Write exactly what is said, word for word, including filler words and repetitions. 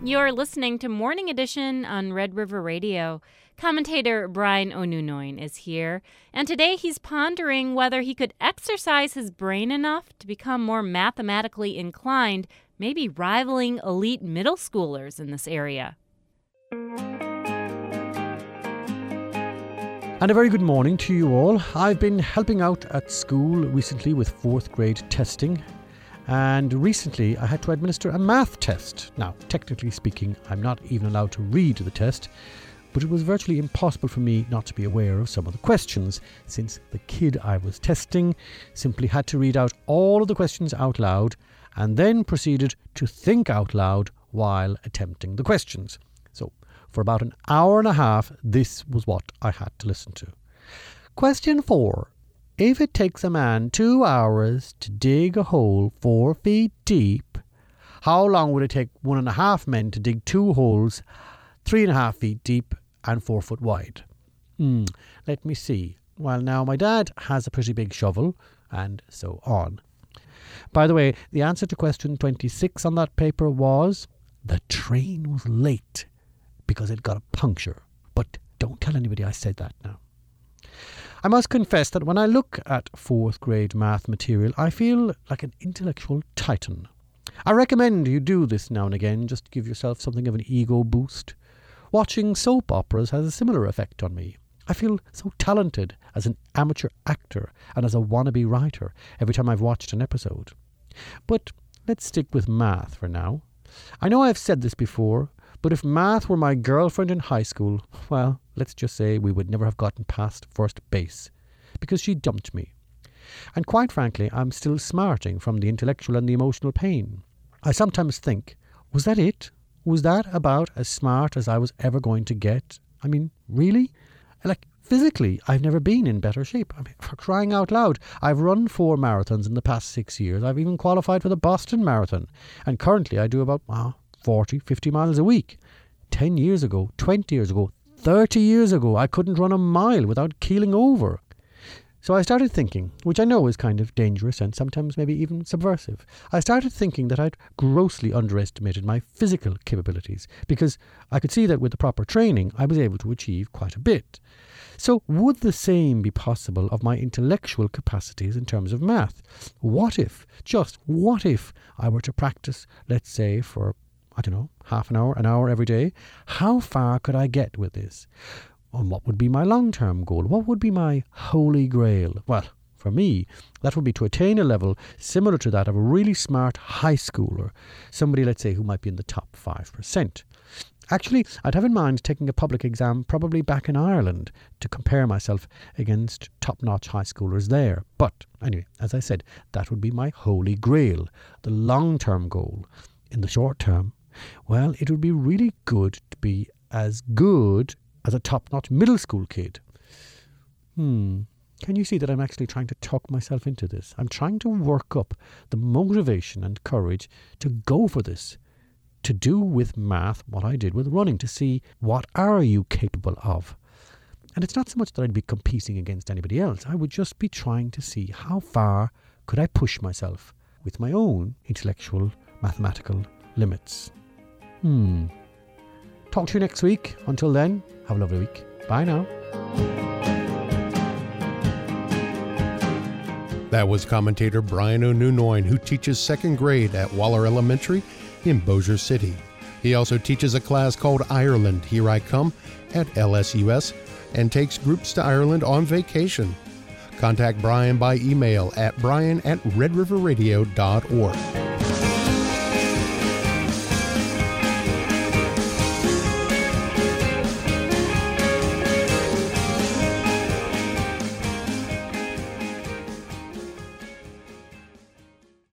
You're listening to Morning Edition on Red River Radio. Commentator Brian O'Nunoin is here, and today he's pondering whether he could exercise his brain enough to become more mathematically inclined, maybe rivaling elite middle schoolers in this area. And a very good morning to you all. I've been helping out at school recently with fourth grade testing. And recently I had to administer a math test. Now, technically speaking, I'm not even allowed to read the test, but it was virtually impossible for me not to be aware of some of the questions, since the kid I was testing simply had to read out all of the questions out loud and then proceeded to think out loud while attempting the questions. So, for about an hour and a half, this was what I had to listen to. Question four. If it takes a man two hours to dig a hole four feet deep, how long would it take one and a half men to dig two holes three and a half feet deep and four foot wide? Hmm, let me see. Well, now my dad has a pretty big shovel, and so on. By the way, the answer to question twenty-six on that paper was the train was late because it got a puncture. But don't tell anybody I said that now. I must confess that when I look at fourth grade math material, I feel like an intellectual titan. I recommend you do this now and again, just to give yourself something of an ego boost. Watching soap operas has a similar effect on me. I feel so talented as an amateur actor and as a wannabe writer every time I've watched an episode. But let's stick with math for now. I know I've said this before, but if math were my girlfriend in high school, well, let's just say we would never have gotten past first base, because she dumped me. And quite frankly, I'm still smarting from the intellectual and the emotional pain. I sometimes think, was that it? Was that about as smart as I was ever going to get? I mean, really? Like, physically, I've never been in better shape. I mean, for crying out loud, I've run four marathons in the past six years. I've even qualified for the Boston Marathon. And currently I do about, well, forty, fifty miles a week. Ten years ago, twenty years ago, thirty years ago, I couldn't run a mile without keeling over. So I started thinking, which I know is kind of dangerous and sometimes maybe even subversive. I started thinking that I'd grossly underestimated my physical capabilities, because I could see that with the proper training, I was able to achieve quite a bit. So would the same be possible of my intellectual capacities in terms of math? What if, just what if, I were to practice, let's say, for I don't know, half an hour, an hour every day? How far could I get with this? And what would be my long-term goal? What would be my holy grail? Well, for me, that would be to attain a level similar to that of a really smart high schooler, somebody, let's say, who might be in the top five percent. Actually, I'd have in mind taking a public exam probably back in Ireland to compare myself against top-notch high schoolers there. But anyway, as I said, that would be my holy grail, the long-term goal. In the short term, well, it would be really good to be as good as a top-notch middle school kid. Hmm. Can you see that I'm actually trying to talk myself into this? I'm trying to work up the motivation and courage to go for this, to do with math what I did with running, to see what are you capable of. And it's not so much that I'd be competing against anybody else. I would just be trying to see how far could I push myself with my own intellectual, mathematical limits. Hmm. Talk to you next week. Until then, have a lovely week. Bye now. That was commentator Brian O'Nunoin, who teaches second grade at Waller Elementary in Bossier City. He also teaches a class called Ireland, Here I Come, at L S U S, and takes groups to Ireland on vacation. Contact Brian by email at brian at red river radio dot org.